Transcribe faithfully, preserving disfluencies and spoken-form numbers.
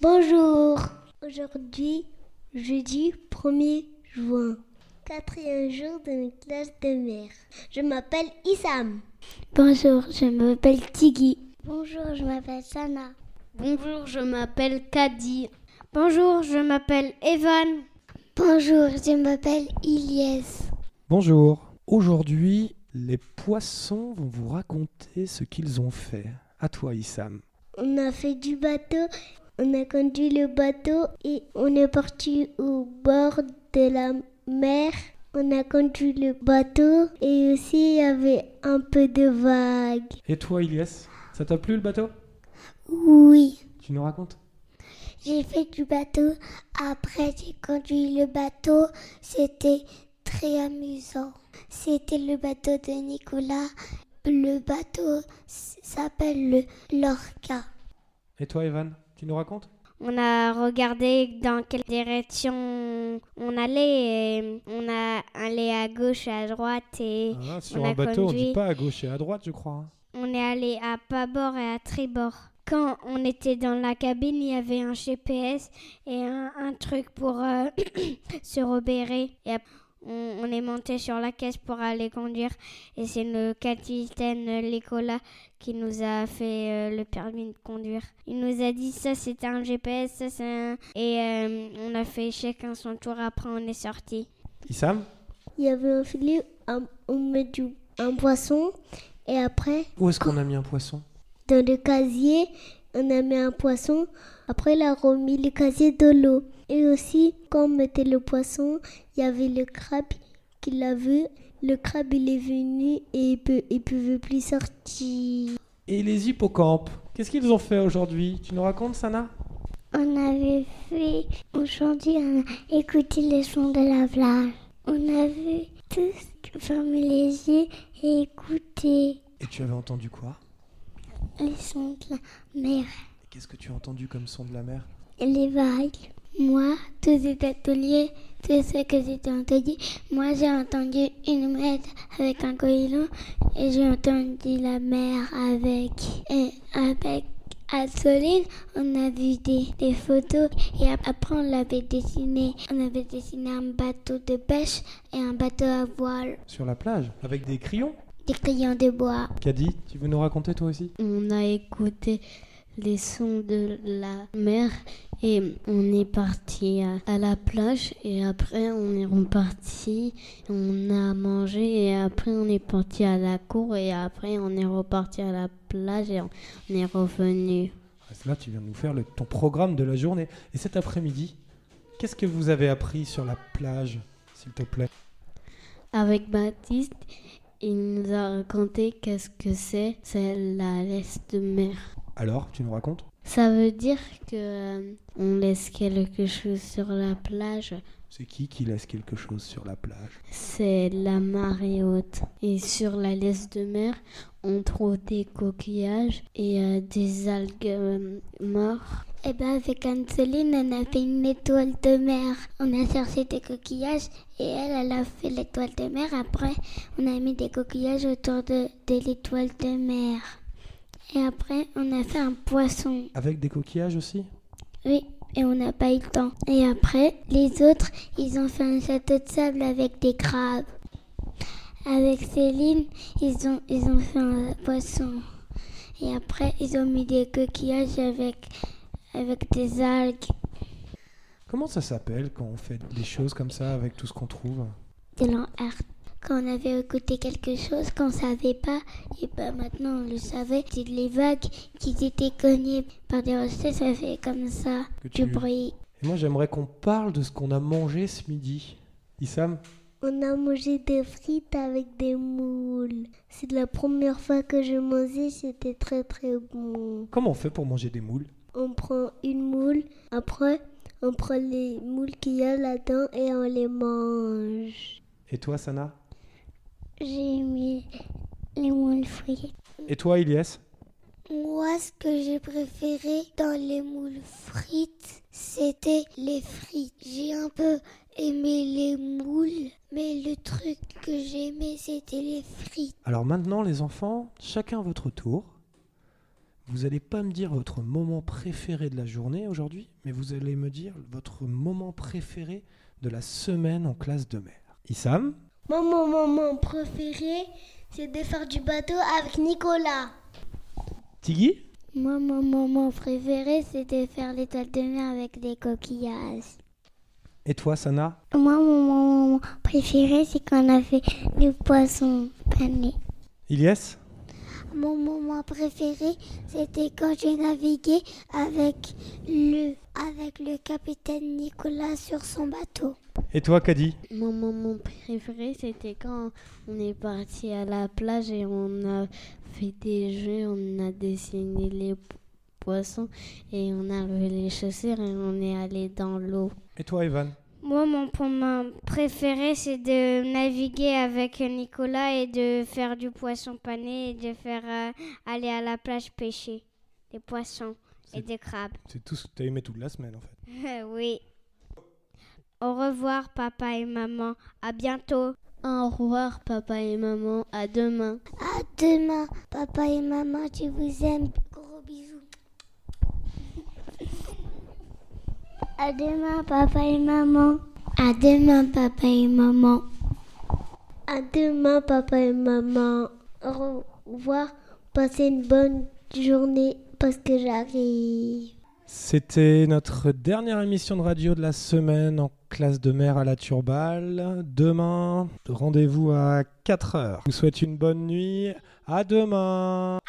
Bonjour. Aujourd'hui, jeudi premier juin, quatrième jour de mes classes de mer. Je m'appelle Issam. Bonjour, je m'appelle Tigui. Bonjour, je m'appelle Sana. Bonjour, je m'appelle Kadi. Bonjour, je m'appelle Evan. Bonjour, je m'appelle Ilyes. Bonjour. Aujourd'hui, les poissons vont vous raconter ce qu'ils ont fait. À toi, Issam. On a fait du bateau, on a conduit le bateau et on est parti au bord de la mer. On a conduit le bateau et aussi il y avait un peu de vagues. Et toi, Ilyes, ça t'a plu le bateau ? Oui. Tu nous racontes ? J'ai fait du bateau, après j'ai conduit le bateau, c'était très amusant. C'était le bateau de Nicolas, le bateau s'appelle le Lorca. Et toi, Evan, tu nous racontes ? On a regardé dans quelle direction on allait et on a allé à gauche et à droite et ah, sur on un a bateau, conduit. on dit pas à gauche et à droite, je crois. Hein. On est allé à bâbord et à tribord. Quand on était dans la cabine, il y avait un G P S et un, un truc pour euh, se repérer. Et après, on, on est monté sur la caisse pour aller conduire. Et c'est le capitaine Nicolas qui nous a fait euh, le permis de conduire. Il nous a dit ça c'était un G P S, ça c'est un... Et euh, on a fait chacun son tour, après on est sorti. Issam ? Il y avait un filet, un, on met du, un poisson et après... Où est-ce qu'on a mis un poisson ? Dans le casier, on a mis un poisson. Après, il a remis le casier de l'eau. Et aussi, quand on mettait le poisson, il y avait le crabe qui l'a vu. Le crabe, il est venu et il peut, il pouvait plus sortir. Et les hippocampes, qu'est-ce qu'ils ont fait aujourd'hui ? Tu nous racontes, Sana ? On avait fait, aujourd'hui, on a écouté les sons de la plage. On avait tous fermé les yeux et écouté. Et tu avais entendu quoi ? Les sons de la mer. Qu'est-ce que tu as entendu comme son de la mer ? Et les vagues. Moi, tous ces ateliers, tout ce que j'ai entendu, moi j'ai entendu une mer avec un goéland et j'ai entendu la mer avec, et avec Assoline. On a vu des, des photos et après on l'avait dessiné. On avait dessiné un bateau de pêche et un bateau à voile. Sur la plage, avec des crayons ? Des crayons de bois. Kadi, tu veux nous raconter toi aussi ? On a écouté les sons de la mer et on est parti à, à la plage et après on est reparti, on a mangé et après on est parti à la cour et après on est reparti à la plage et on est revenu. Là, tu viens de nous faire le, ton programme de la journée. Et cet après-midi, qu'est-ce que vous avez appris sur la plage, s'il te plaît ? Avec Baptiste, il nous a raconté qu'est-ce que c'est, c'est la laisse de mer. Alors, tu nous racontes ? Ça veut dire que euh, on laisse quelque chose sur la plage. C'est qui qui laisse quelque chose sur la plage ? C'est la marée haute. Et sur la laisse de mer, on trouve des coquillages et euh, des algues euh, mortes. Et bien avec Anne-Soline, on a fait une étoile de mer. On a cherché des coquillages et elle, elle a fait l'étoile de mer. Après, on a mis des coquillages autour de, de l'étoile de mer. Et après, on a fait un poisson. Avec des coquillages aussi ? Oui, et on n'a pas eu le temps. Et après, les autres, ils ont fait un château de sable avec des crabes. Avec Céline, ils ont, ils ont fait un poisson. Et après, ils ont mis des coquillages avec, avec des algues. Comment ça s'appelle quand on fait des choses comme ça avec tout ce qu'on trouve ? De l'en-art. Quand on avait écouté quelque chose qu'on ne savait pas, et ben maintenant on le savait, c'est les vagues qui étaient cognées par des rochers, ça fait comme ça, Que du tu- bruit. Et moi, j'aimerais qu'on parle de ce qu'on a mangé ce midi. Issam ? On a mangé des frites avec des moules. C'est la première fois que je mangeais, c'était très très bon. Comment on fait pour manger des moules ? On prend une moule, après on prend les moules qu'il y a là-dedans et on les mange. Et toi, Sana ? J'ai mis les moules frites. Et toi, Ilyes ? Moi, ce que j'ai préféré dans les moules frites, c'était les frites. J'ai un peu aimé les moules, mais le truc que j'aimais, c'était les frites. Alors maintenant, les enfants, chacun à votre tour, Vous n'allez pas me dire votre moment préféré de la journée aujourd'hui, mais vous allez me dire votre moment préféré de la semaine en classe de mer. Issam ? Moi, mon moment préféré, c'est de faire du bateau avec Nicolas. Tigui ? Moi, mon moment préféré, c'est de faire l'étoile de mer avec des coquillages. Et toi, Sana ? Moi, mon moment préféré, c'est quand on a fait du poisson pané. Ilyes ? Mon moment préféré, c'était quand j'ai navigué avec le, avec le capitaine Nicolas sur son bateau. Et toi, Kadi ? Mon moment préféré, c'était quand on est parti à la plage et on a fait des jeux, on a dessiné les po- poissons et on a vu les chaussures et on est allé dans l'eau. Et toi, Evan ? Moi, mon moment préféré, c'est de naviguer avec Nicolas et de faire du poisson pané et de faire euh, aller à la plage pêcher des poissons C'est- et des crabes. C'est tout ce que tu as aimé toute la semaine, en fait. Oui. Au revoir, papa et maman. À bientôt. Au revoir, papa et maman. À demain. À demain, papa et maman, je vous aime. Gros bisous. À demain, papa et maman. À demain, papa et maman. À demain, papa et maman. Au revoir. Passez une bonne journée parce que j'arrive. C'était notre dernière émission de radio de la semaine en classe de mer à la Turballe. Demain, rendez-vous à quatre heures. Je vous souhaite une bonne nuit. À demain.